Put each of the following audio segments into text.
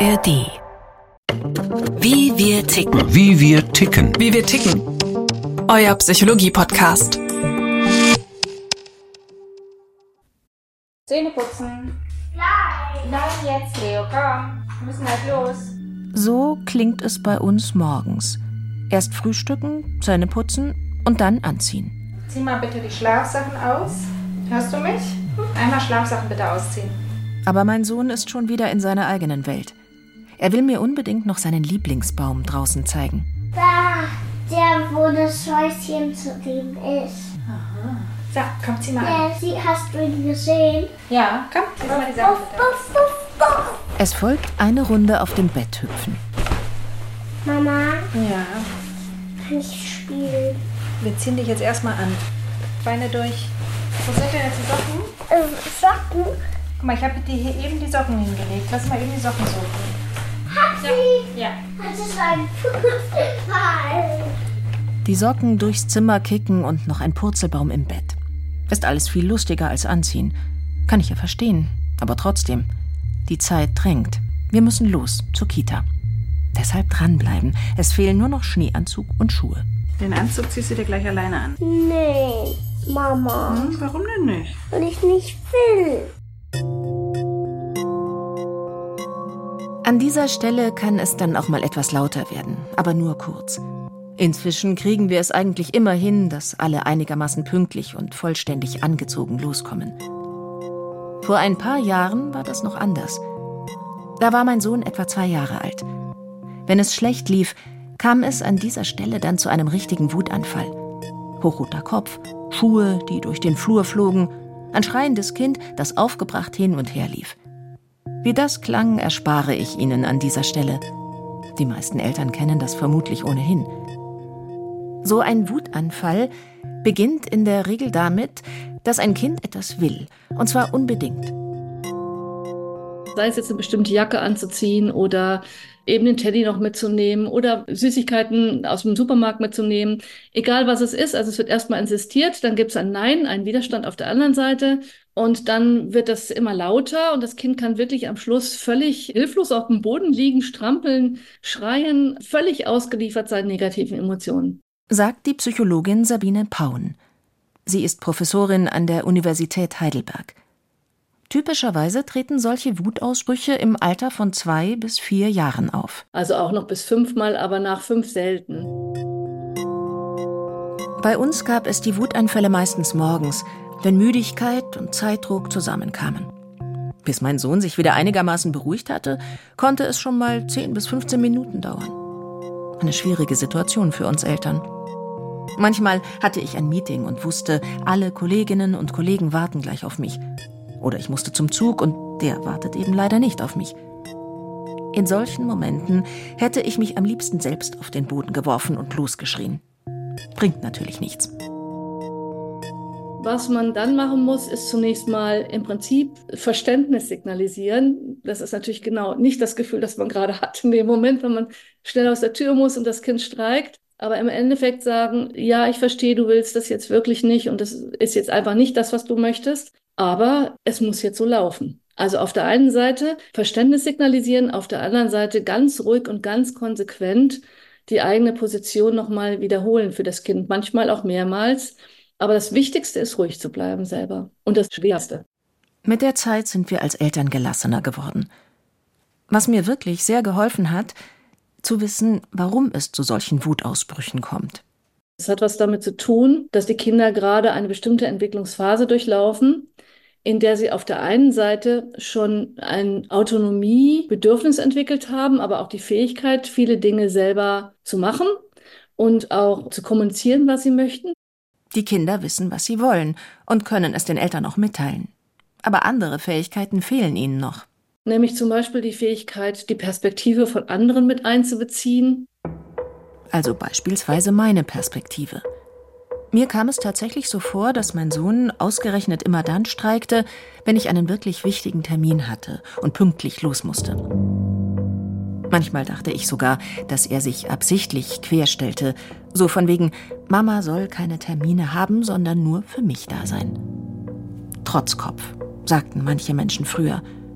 ARD. Wie wir ticken. Wie wir ticken. Wie wir ticken. Euer Psychologie-Podcast. Zähne putzen. Nein, jetzt, Leo, komm. Wir müssen halt los. So klingt es bei uns morgens. Erst frühstücken, Zähne putzen und dann anziehen. Zieh mal bitte die Schlafsachen aus. Hörst du mich? Einmal Schlafsachen bitte ausziehen. Aber mein Sohn ist schon wieder in seiner eigenen Welt. Er will mir unbedingt noch seinen Lieblingsbaum draußen zeigen. Da, der, wo das Häuschen zu dem ist. Aha. So, komm, zieh mal an. Hast du ihn gesehen? Ja, komm, zieh mal die Sachen bitte aus. Es folgt eine Runde auf dem Bett hüpfen. Mama, Ja, kann ich spielen? wir ziehen dich jetzt erstmal an. Beine durch. Wo sind denn jetzt die Socken? Socken? Guck mal, ich habe dir hier eben die Socken hingelegt. Lass mal eben die Socken suchen. Ja. Das ist ein Fußball. Die Socken durchs Zimmer kicken und noch ein Purzelbaum im Bett. Ist alles viel lustiger als anziehen. Kann ich ja verstehen, aber trotzdem. Die Zeit drängt. Wir müssen los, zur Kita. Deshalb dranbleiben. Es fehlen nur noch Schneeanzug und Schuhe. Den Anzug ziehst du dir gleich alleine an. Nee, Mama. Warum denn nicht? Weil ich nicht will. An dieser Stelle kann es dann auch mal etwas lauter werden, aber nur kurz. Inzwischen kriegen wir es eigentlich immer hin, dass alle einigermaßen pünktlich und vollständig angezogen loskommen. Vor ein paar Jahren war das noch anders. Da war mein Sohn etwa 2 Jahre alt. Wenn es schlecht lief, kam es an dieser Stelle dann zu einem richtigen Wutanfall. Hochroter Kopf, Schuhe, die durch den Flur flogen, ein schreiendes Kind, das aufgebracht hin und her lief. Wie das klang, erspare ich Ihnen an dieser Stelle. Die meisten Eltern kennen das vermutlich ohnehin. So ein Wutanfall beginnt in der Regel damit, dass ein Kind etwas will, und zwar unbedingt. Sei es jetzt eine bestimmte Jacke anzuziehen oder eben den Teddy noch mitzunehmen oder Süßigkeiten aus dem Supermarkt mitzunehmen. Egal was es ist, also es wird erstmal insistiert, dann gibt es ein Nein, einen Widerstand auf der anderen Seite und dann wird das immer lauter und das Kind kann wirklich am Schluss völlig hilflos auf dem Boden liegen, strampeln, schreien, völlig ausgeliefert seinen negativen Emotionen. Sagt die Psychologin Sabine Paun. Sie ist Professorin an der Universität Heidelberg. Typischerweise treten solche Wutausbrüche im Alter von 2 bis 4 Jahren auf. Also auch noch bis 5-mal, aber nach 5 selten. Bei uns gab es die Wutanfälle meistens morgens, wenn Müdigkeit und Zeitdruck zusammenkamen. Bis mein Sohn sich wieder einigermaßen beruhigt hatte, konnte es schon mal 10 bis 15 Minuten dauern. Eine schwierige Situation für uns Eltern. Manchmal hatte ich ein Meeting und wusste, alle Kolleginnen und Kollegen warten gleich auf mich. Oder ich musste zum Zug und der wartet eben leider nicht auf mich. In solchen Momenten hätte ich mich am liebsten selbst auf den Boden geworfen und losgeschrien. Bringt natürlich nichts. Was man dann machen muss, ist zunächst mal im Prinzip Verständnis signalisieren. Das ist natürlich genau nicht das Gefühl, das man gerade hat in dem Moment, wenn man schnell aus der Tür muss und das Kind streikt. Aber im Endeffekt sagen, ja, ich verstehe, du willst das jetzt wirklich nicht und das ist jetzt einfach nicht das, was du möchtest. Aber es muss jetzt so laufen. Also auf der einen Seite Verständnis signalisieren, auf der anderen Seite ganz ruhig und ganz konsequent die eigene Position nochmal wiederholen für das Kind, manchmal auch mehrmals. Aber das Wichtigste ist, ruhig zu bleiben selber. Und das Schwerste. Mit der Zeit sind wir als Eltern gelassener geworden. Was mir wirklich sehr geholfen hat, zu wissen, warum es zu solchen Wutausbrüchen kommt. Es hat was damit zu tun, dass die Kinder gerade eine bestimmte Entwicklungsphase durchlaufen, in der sie auf der einen Seite schon ein Autonomiebedürfnis entwickelt haben, aber auch die Fähigkeit, viele Dinge selber zu machen und auch zu kommunizieren, was sie möchten. Die Kinder wissen, was sie wollen und können es den Eltern auch mitteilen. Aber andere Fähigkeiten fehlen ihnen noch. Nämlich zum Beispiel die Fähigkeit, die Perspektive von anderen mit einzubeziehen. Also beispielsweise meine Perspektive. Mir kam es tatsächlich so vor, dass mein Sohn ausgerechnet immer dann streikte, wenn ich einen wirklich wichtigen Termin hatte und pünktlich los musste. Manchmal dachte ich sogar, dass er sich absichtlich querstellte, so von wegen, Mama soll keine Termine haben, sondern nur für mich da sein. Trotzkopf, sagten manche Menschen früher.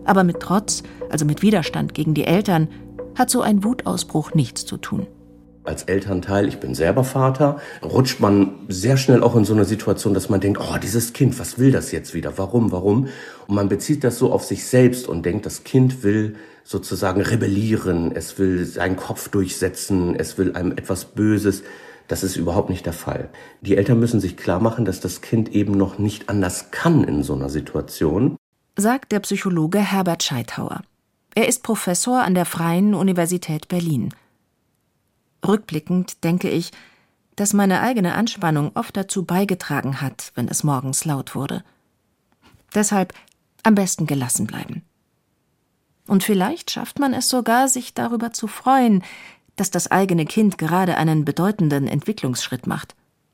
Aber mit Trotz, also mit Widerstand gegen die Eltern, hat so ein Wutausbruch nichts zu tun. Als Elternteil, ich bin selber Vater, rutscht man sehr schnell auch in so eine Situation, dass man denkt, oh, dieses Kind, was will das jetzt wieder? Warum? Und man bezieht das so auf sich selbst und denkt, das Kind will sozusagen rebellieren, es will seinen Kopf durchsetzen, es will einem etwas Böses. Das ist überhaupt nicht der Fall. Die Eltern müssen sich klar machen, dass das Kind eben noch nicht anders kann in so einer Situation, sagt der Psychologe Herbert Scheithauer. Er ist Professor an der Freien Universität Berlin. Rückblickend denke ich, dass meine eigene Anspannung oft dazu beigetragen hat, wenn es morgens laut wurde. Deshalb am besten gelassen bleiben. Und vielleicht schafft man es sogar, sich darüber zu freuen, dass das eigene Kind gerade einen bedeutenden Entwicklungsschritt macht.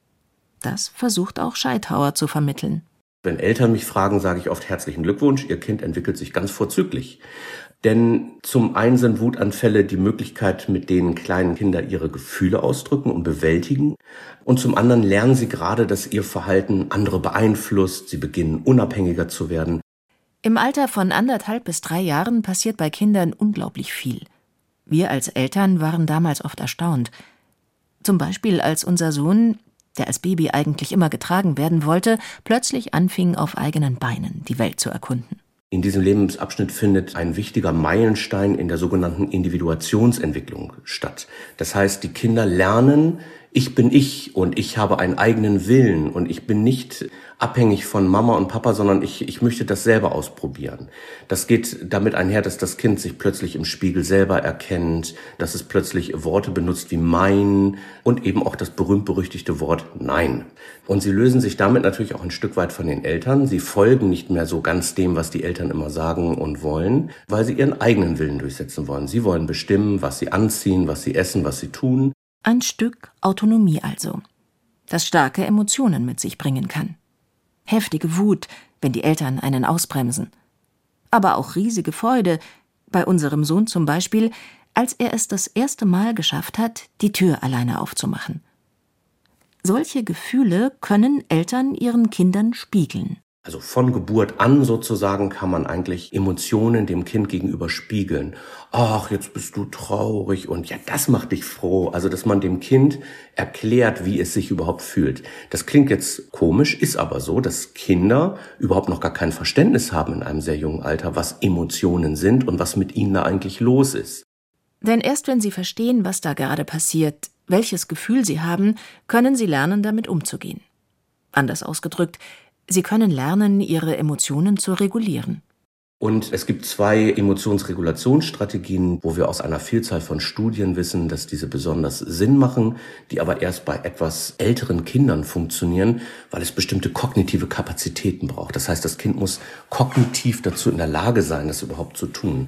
Das versucht auch Scheithauer zu vermitteln. Wenn Eltern mich fragen, sage ich oft herzlichen Glückwunsch, Ihr Kind entwickelt sich ganz vorzüglich. Denn zum einen sind Wutanfälle die Möglichkeit, mit denen kleinen Kinder ihre Gefühle ausdrücken und bewältigen. Und zum anderen lernen sie gerade, dass ihr Verhalten andere beeinflusst. Sie beginnen unabhängiger zu werden. Im Alter von 1,5 bis 3 Jahren passiert bei Kindern unglaublich viel. Wir als Eltern waren damals oft erstaunt. Zum Beispiel, als unser Sohn, der als Baby eigentlich immer getragen werden wollte, plötzlich anfing, auf eigenen Beinen die Welt zu erkunden. In diesem Lebensabschnitt findet ein wichtiger Meilenstein in der sogenannten Individuationsentwicklung statt. Das heißt, die Kinder lernen, ich bin ich und ich habe einen eigenen Willen und ich bin nicht abhängig von Mama und Papa, sondern ich möchte das selber ausprobieren. Das geht damit einher, dass das Kind sich plötzlich im Spiegel selber erkennt, dass es plötzlich Worte benutzt wie mein und eben auch das berühmt-berüchtigte Wort Nein. Und sie lösen sich damit natürlich auch ein Stück weit von den Eltern. Sie folgen nicht mehr so ganz dem, was die Eltern immer sagen und wollen, weil sie ihren eigenen Willen durchsetzen wollen. Sie wollen bestimmen, was sie anziehen, was sie essen, was sie tun. Ein Stück Autonomie also, das starke Emotionen mit sich bringen kann. Heftige Wut, wenn die Eltern einen ausbremsen. Aber auch riesige Freude, bei unserem Sohn zum Beispiel, als er es das erste Mal geschafft hat, die Tür alleine aufzumachen. Solche Gefühle können Eltern ihren Kindern spiegeln. Also von Geburt an sozusagen kann man eigentlich Emotionen dem Kind gegenüber spiegeln. Ach, jetzt bist du traurig und ja, das macht dich froh. Also, dass man dem Kind erklärt, wie es sich überhaupt fühlt. Das klingt jetzt komisch, ist aber so, dass Kinder überhaupt noch gar kein Verständnis haben in einem sehr jungen Alter, was Emotionen sind und was mit ihnen da eigentlich los ist. Denn erst wenn sie verstehen, was da gerade passiert, welches Gefühl sie haben, können sie lernen, damit umzugehen. Anders ausgedrückt, sie können lernen, ihre Emotionen zu regulieren. Und es gibt 2 Emotionsregulationsstrategien, wo wir aus einer Vielzahl von Studien wissen, dass diese besonders Sinn machen, die aber erst bei etwas älteren Kindern funktionieren, weil es bestimmte kognitive Kapazitäten braucht. Das heißt, das Kind muss kognitiv dazu in der Lage sein, das überhaupt zu tun.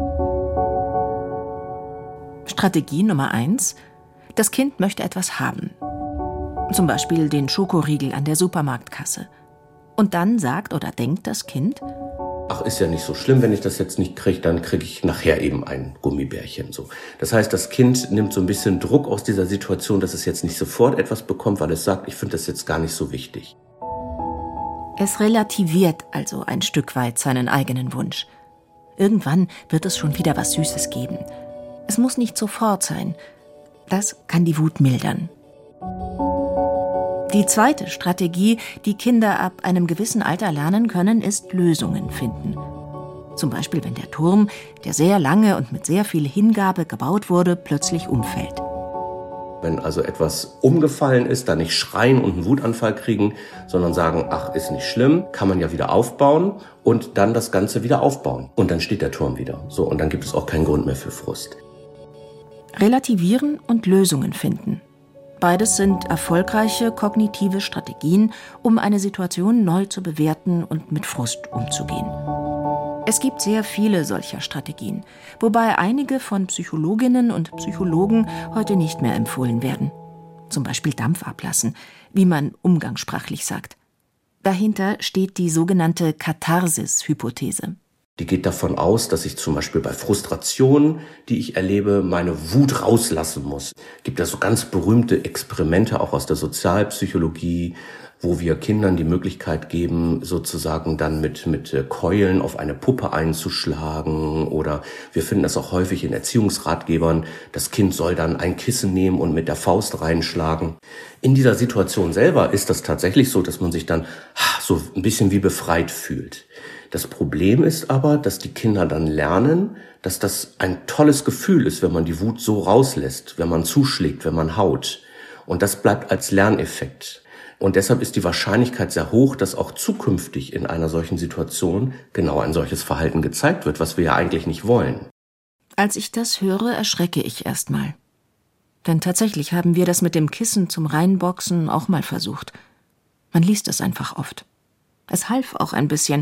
Strategie Nummer 1: Das Kind möchte etwas haben. Zum Beispiel den Schokoriegel an der Supermarktkasse. Und dann sagt oder denkt das Kind: Ach, ist ja nicht so schlimm, wenn ich das jetzt nicht kriege, dann kriege ich nachher eben ein Gummibärchen. So. Das heißt, das Kind nimmt so ein bisschen Druck aus dieser Situation, dass es jetzt nicht sofort etwas bekommt, weil es sagt, ich finde das jetzt gar nicht so wichtig. Es relativiert also ein Stück weit seinen eigenen Wunsch. Irgendwann wird es schon wieder was Süßes geben. Es muss nicht sofort sein. Das kann die Wut mildern. Die zweite Strategie, die Kinder ab einem gewissen Alter lernen können, ist Lösungen finden. Zum Beispiel, wenn der Turm, der sehr lange und mit sehr viel Hingabe gebaut wurde, plötzlich umfällt. Wenn also etwas umgefallen ist, dann nicht schreien und einen Wutanfall kriegen, sondern sagen, ach, ist nicht schlimm, kann man ja wieder aufbauen und dann das Ganze wieder aufbauen. Und dann steht der Turm wieder. So, und dann gibt es auch keinen Grund mehr für Frust. Relativieren und Lösungen finden. Beides sind erfolgreiche kognitive Strategien, um eine Situation neu zu bewerten und mit Frust umzugehen. Es gibt sehr viele solcher Strategien, wobei einige von Psychologinnen und Psychologen heute nicht mehr empfohlen werden. Zum Beispiel Dampf ablassen, wie man umgangssprachlich sagt. Dahinter steht die sogenannte Katharsis-Hypothese. Die geht davon aus, dass ich zum Beispiel bei Frustration, die ich erlebe, meine Wut rauslassen muss. Es gibt da so ganz berühmte Experimente auch aus der Sozialpsychologie, wo wir Kindern die Möglichkeit geben, sozusagen dann mit Keulen auf eine Puppe einzuschlagen, oder wir finden das auch häufig in Erziehungsratgebern, das Kind soll dann ein Kissen nehmen und mit der Faust reinschlagen. In dieser Situation selber ist das tatsächlich so, dass man sich dann so ein bisschen wie befreit fühlt. Das Problem ist aber, dass die Kinder dann lernen, dass das ein tolles Gefühl ist, wenn man die Wut so rauslässt, wenn man zuschlägt, wenn man haut. Und das bleibt als Lerneffekt. Und deshalb ist die Wahrscheinlichkeit sehr hoch, dass auch zukünftig in einer solchen Situation genau ein solches Verhalten gezeigt wird, was wir ja eigentlich nicht wollen. Als ich das höre, erschrecke ich erstmal. Denn tatsächlich haben wir das mit dem Kissen zum Reinboxen auch mal versucht. Man liest es einfach oft. Es half auch ein bisschen.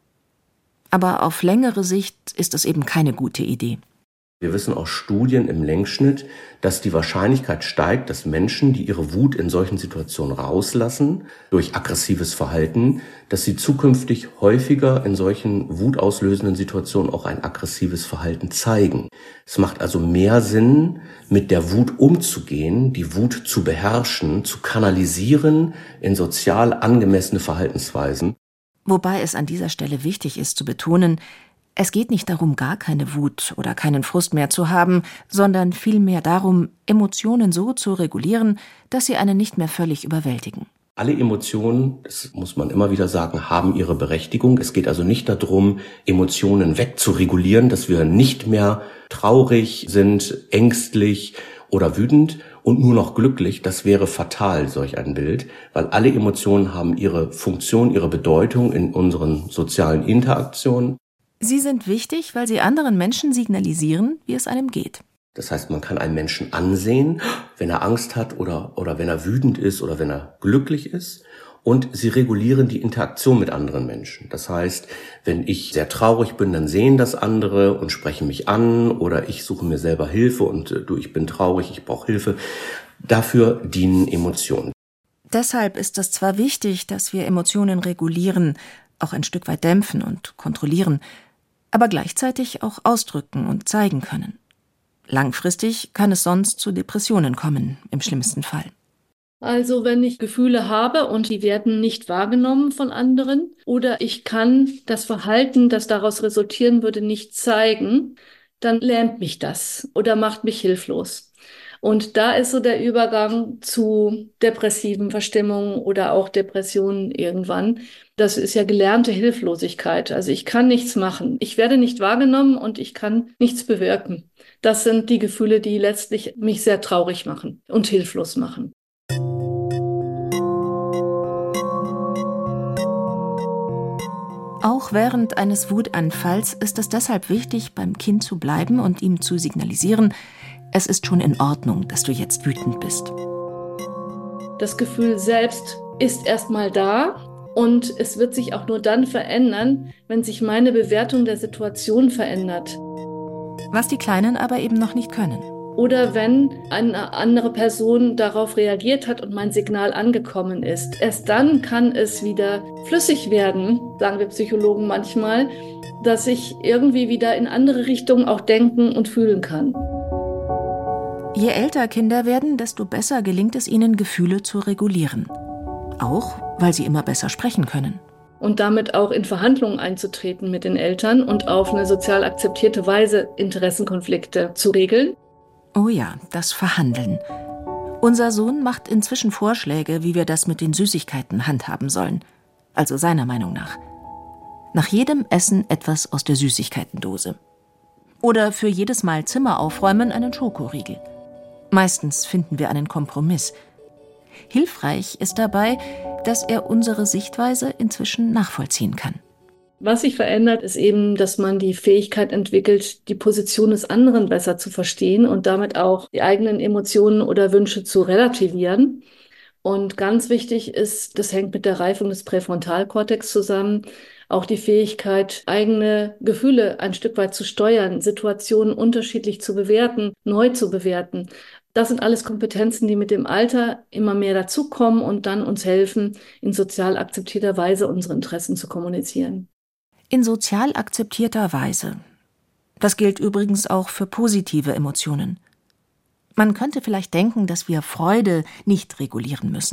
Aber auf längere Sicht ist es eben keine gute Idee. Wir wissen aus Studien im Längsschnitt, dass die Wahrscheinlichkeit steigt, dass Menschen, die ihre Wut in solchen Situationen rauslassen, durch aggressives Verhalten, dass sie zukünftig häufiger in solchen wutauslösenden Situationen auch ein aggressives Verhalten zeigen. Es macht also mehr Sinn, mit der Wut umzugehen, die Wut zu beherrschen, zu kanalisieren in sozial angemessene Verhaltensweisen. Wobei es an dieser Stelle wichtig ist zu betonen, es geht nicht darum, gar keine Wut oder keinen Frust mehr zu haben, sondern vielmehr darum, Emotionen so zu regulieren, dass sie einen nicht mehr völlig überwältigen. Alle Emotionen, das muss man immer wieder sagen, haben ihre Berechtigung. Es geht also nicht darum, Emotionen wegzuregulieren, dass wir nicht mehr traurig sind, ängstlich oder wütend und nur noch glücklich. Das wäre fatal, solch ein Bild, weil alle Emotionen haben ihre Funktion, ihre Bedeutung in unseren sozialen Interaktionen. Sie sind wichtig, weil sie anderen Menschen signalisieren, wie es einem geht. Das heißt, man kann einen Menschen ansehen, wenn er Angst hat oder wenn er wütend ist oder wenn er glücklich ist. Und sie regulieren die Interaktion mit anderen Menschen. Das heißt, wenn ich sehr traurig bin, dann sehen das andere und sprechen mich an, oder ich suche mir selber Hilfe und ich bin traurig, ich brauche Hilfe. Dafür dienen Emotionen. Deshalb ist es zwar wichtig, dass wir Emotionen regulieren, auch ein Stück weit dämpfen und kontrollieren, aber gleichzeitig auch ausdrücken und zeigen können. Langfristig kann es sonst zu Depressionen kommen, im schlimmsten Fall. Also wenn ich Gefühle habe und die werden nicht wahrgenommen von anderen, oder ich kann das Verhalten, das daraus resultieren würde, nicht zeigen, dann lähmt mich das oder macht mich hilflos. Und da ist so der Übergang zu depressiven Verstimmungen oder auch Depressionen irgendwann. Das ist ja gelernte Hilflosigkeit. Also ich kann nichts machen. Ich werde nicht wahrgenommen und ich kann nichts bewirken. Das sind die Gefühle, die letztlich mich sehr traurig machen und hilflos machen. Auch während eines Wutanfalls ist es deshalb wichtig, beim Kind zu bleiben und ihm zu signalisieren, es ist schon in Ordnung, dass du jetzt wütend bist. Das Gefühl selbst ist erstmal da und es wird sich auch nur dann verändern, wenn sich meine Bewertung der Situation verändert. Was die Kleinen aber eben noch nicht können. Oder wenn eine andere Person darauf reagiert hat und mein Signal angekommen ist. Erst dann kann es wieder flüssig werden, sagen wir Psychologen manchmal, dass ich irgendwie wieder in andere Richtungen auch denken und fühlen kann. Je älter Kinder werden, desto besser gelingt es ihnen, Gefühle zu regulieren. Auch, weil sie immer besser sprechen können. Und damit auch in Verhandlungen einzutreten mit den Eltern und auf eine sozial akzeptierte Weise Interessenkonflikte zu regeln. Oh ja, das Verhandeln. Unser Sohn macht inzwischen Vorschläge, wie wir das mit den Süßigkeiten handhaben sollen. Also seiner Meinung nach. Nach jedem Essen etwas aus der Süßigkeitendose. Oder für jedes Mal Zimmer aufräumen einen Schokoriegel. Meistens finden wir einen Kompromiss. Hilfreich ist dabei, dass er unsere Sichtweise inzwischen nachvollziehen kann. Was sich verändert, ist eben, dass man die Fähigkeit entwickelt, die Position des anderen besser zu verstehen und damit auch die eigenen Emotionen oder Wünsche zu relativieren. Und ganz wichtig ist, das hängt mit der Reifung des Präfrontalkortex zusammen, auch die Fähigkeit, eigene Gefühle ein Stück weit zu steuern, Situationen unterschiedlich zu bewerten, neu zu bewerten. Das sind alles Kompetenzen, die mit dem Alter immer mehr dazukommen und dann uns helfen, in sozial akzeptierter Weise unsere Interessen zu kommunizieren. In sozial akzeptierter Weise. Das gilt übrigens auch für positive Emotionen. Man könnte vielleicht denken, dass wir Freude nicht regulieren müssen.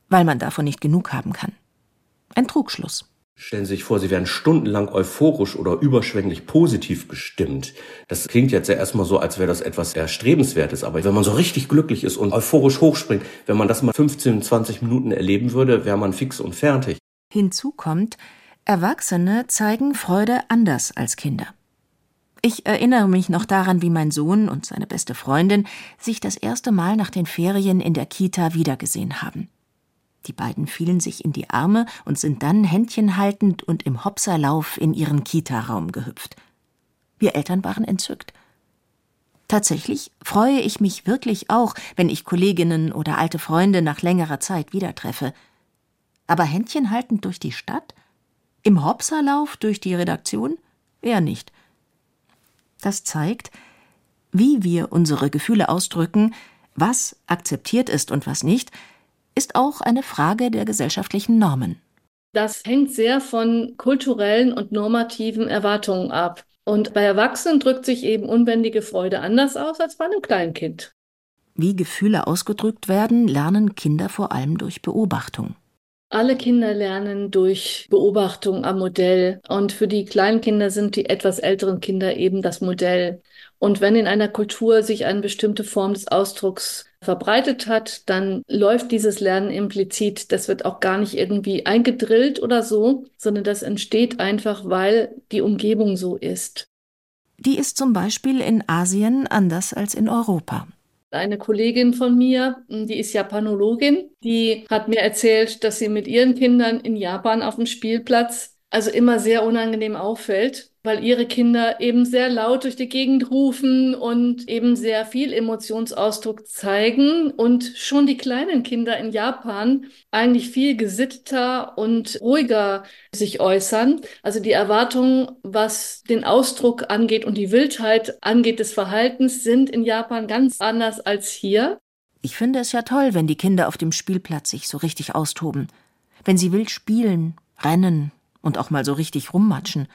weil man davon nicht genug haben kann. Ein Trugschluss. Stellen Sie sich vor, Sie wären stundenlang euphorisch oder überschwänglich positiv gestimmt. Das klingt jetzt ja erstmal so, als wäre das etwas Erstrebenswertes. Aber wenn man so richtig glücklich ist und euphorisch hochspringt, wenn man das mal 15, 20 Minuten erleben würde, wäre man fix und fertig. Hinzu kommt, Erwachsene zeigen Freude anders als Kinder. Ich erinnere mich noch daran, wie mein Sohn und seine beste Freundin sich das erste Mal nach den Ferien in der Kita wiedergesehen haben. Die beiden fielen sich in die Arme und sind dann händchenhaltend und im Hopserlauf in ihren Kita-Raum gehüpft. Wir Eltern waren entzückt. Tatsächlich freue ich mich wirklich auch, wenn ich Kolleginnen oder alte Freunde nach längerer Zeit wieder treffe. Aber händchenhaltend durch die Stadt? Im Hopserlauf durch die Redaktion? Eher nicht. Das zeigt, wie wir unsere Gefühle ausdrücken, was akzeptiert ist und was nicht, ist auch eine Frage der gesellschaftlichen Normen. Das hängt sehr von kulturellen und normativen Erwartungen ab. Und bei Erwachsenen drückt sich eben unbändige Freude anders aus als bei einem Kleinkind. Wie Gefühle ausgedrückt werden, lernen Kinder vor allem durch Beobachtung. Alle Kinder lernen durch Beobachtung am Modell. Und für die kleinen Kinder sind die etwas älteren Kinder eben das Modell. Und wenn in einer Kultur sich eine bestimmte Form des Ausdrucks verbreitet hat, dann läuft dieses Lernen implizit. Das wird auch gar nicht irgendwie eingedrillt oder so, sondern das entsteht einfach, weil die Umgebung so ist. Die ist zum Beispiel in Asien anders als in Europa. Eine Kollegin von mir, die ist Japanologin, die hat mir erzählt, dass sie mit ihren Kindern in Japan auf dem Spielplatz also immer sehr unangenehm auffällt, weil ihre Kinder eben sehr laut durch die Gegend rufen und eben sehr viel Emotionsausdruck zeigen und schon die kleinen Kinder in Japan eigentlich viel gesitteter und ruhiger sich äußern. Also die Erwartungen, was den Ausdruck angeht und die Wildheit angeht des Verhaltens, sind in Japan ganz anders als hier. Ich finde es ja toll, wenn die Kinder auf dem Spielplatz sich so richtig austoben. Wenn sie wild spielen, rennen und auch mal so richtig rummatschen.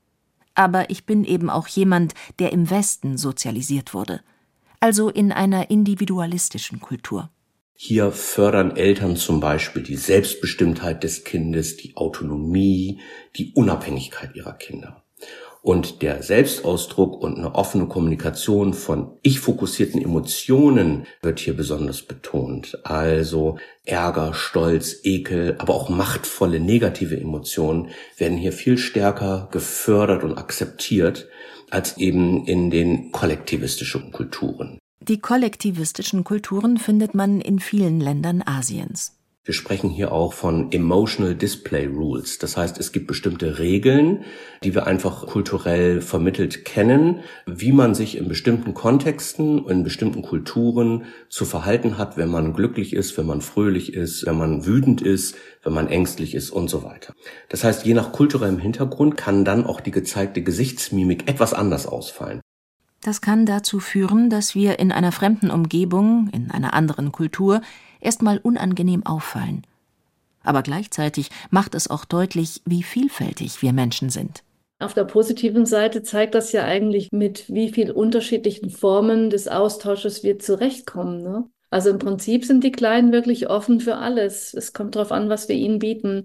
Aber ich bin eben auch jemand, der im Westen sozialisiert wurde. Also in einer individualistischen Kultur. Hier fördern Eltern zum Beispiel die Selbstbestimmtheit des Kindes, die Autonomie, die Unabhängigkeit ihrer Kinder. Und der Selbstausdruck und eine offene Kommunikation von ich-fokussierten Emotionen wird hier besonders betont. Also Ärger, Stolz, Ekel, aber auch machtvolle negative Emotionen werden hier viel stärker gefördert und akzeptiert als eben in den kollektivistischen Kulturen. Die kollektivistischen Kulturen findet man in vielen Ländern Asiens. Wir sprechen hier auch von Emotional Display Rules. Das heißt, es gibt bestimmte Regeln, die wir einfach kulturell vermittelt kennen, wie man sich in bestimmten Kontexten, in bestimmten Kulturen zu verhalten hat, wenn man glücklich ist, wenn man fröhlich ist, wenn man wütend ist, wenn man ängstlich ist und so weiter. Das heißt, je nach kulturellem Hintergrund kann dann auch die gezeigte Gesichtsmimik etwas anders ausfallen. Das kann dazu führen, dass wir in einer fremden Umgebung, in einer anderen Kultur, erstmal unangenehm auffallen. Aber gleichzeitig macht es auch deutlich, wie vielfältig wir Menschen sind. Auf der positiven Seite zeigt das ja eigentlich, mit wie viel unterschiedlichen Formen des Austausches wir zurechtkommen, ne? Also im Prinzip sind die Kleinen wirklich offen für alles. Es kommt darauf an, was wir ihnen bieten.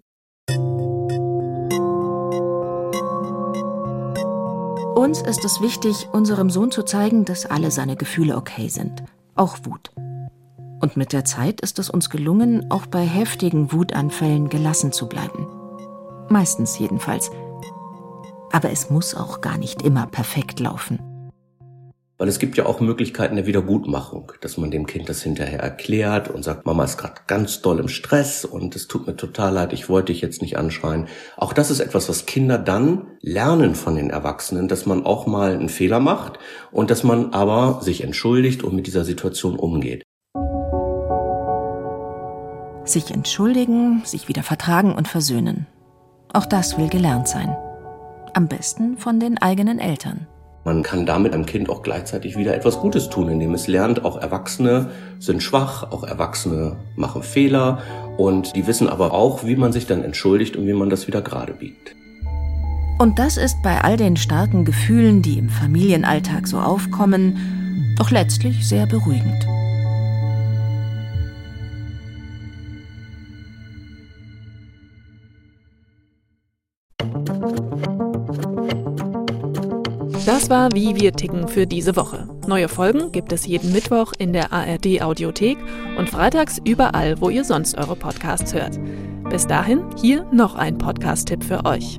Uns ist es wichtig, unserem Sohn zu zeigen, dass alle seine Gefühle okay sind. Auch Wut. Und mit der Zeit ist es uns gelungen, auch bei heftigen Wutanfällen gelassen zu bleiben. Meistens jedenfalls. Aber es muss auch gar nicht immer perfekt laufen. Weil es gibt ja auch Möglichkeiten der Wiedergutmachung, dass man dem Kind das hinterher erklärt und sagt, Mama ist gerade ganz doll im Stress und es tut mir total leid, ich wollte dich jetzt nicht anschreien. Auch das ist etwas, was Kinder dann lernen von den Erwachsenen, dass man auch mal einen Fehler macht und dass man aber sich entschuldigt und mit dieser Situation umgeht. Sich entschuldigen, sich wieder vertragen und versöhnen. Auch das will gelernt sein. Am besten von den eigenen Eltern. Man kann damit einem Kind auch gleichzeitig wieder etwas Gutes tun, indem es lernt, auch Erwachsene sind schwach, auch Erwachsene machen Fehler und die wissen aber auch, wie man sich dann entschuldigt und wie man das wieder gerade biegt. Und das ist bei all den starken Gefühlen, die im Familienalltag so aufkommen, doch letztlich sehr beruhigend. Das war Wie wir ticken für diese Woche. Neue Folgen gibt es jeden Mittwoch in der ARD-Audiothek und freitags überall, wo ihr sonst eure Podcasts hört. Bis dahin, hier noch ein Podcast-Tipp für euch.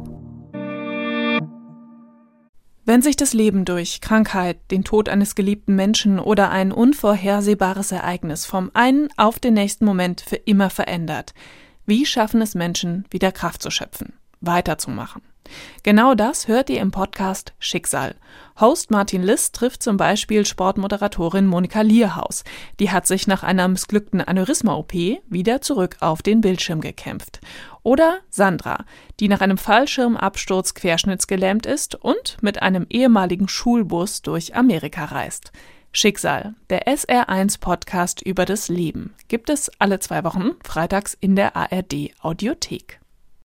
Wenn sich das Leben durch Krankheit, den Tod eines geliebten Menschen oder ein unvorhersehbares Ereignis vom einen auf den nächsten Moment für immer verändert, wie schaffen es Menschen, wieder Kraft zu schöpfen, weiterzumachen? Genau das hört ihr im Podcast Schicksal. Host Martin Liss trifft zum Beispiel Sportmoderatorin Monika Lierhaus. Die hat sich nach einer missglückten Aneurysma-OP wieder zurück auf den Bildschirm gekämpft. Oder Sandra, die nach einem Fallschirmabsturz querschnittsgelähmt ist und mit einem ehemaligen Schulbus durch Amerika reist. Schicksal, der SR1-Podcast über das Leben, gibt es alle 2 Wochen freitags in der ARD-Audiothek.